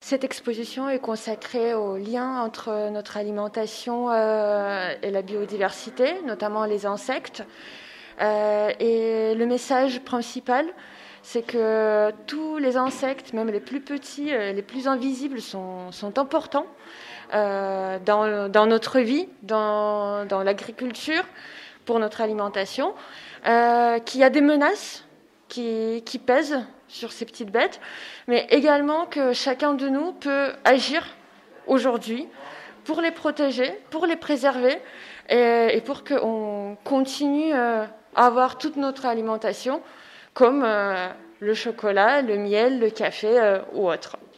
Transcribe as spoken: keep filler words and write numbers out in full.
Cette exposition est consacrée au lien entre notre alimentation euh, et la biodiversité, notamment les insectes. Euh, et le message principal, c'est que tous les insectes, même les plus petits, les plus invisibles, sont, sont importants euh, dans, dans notre vie, dans, dans l'agriculture, pour notre alimentation, euh, qu'il y a des menaces qui, qui pèsent sur ces petites bêtes, mais également que chacun de nous peut agir aujourd'hui pour les protéger, pour les préserver et, et pour qu'on continue à avoir toute notre alimentation comme euh, le chocolat, le miel, le café euh, ou autre.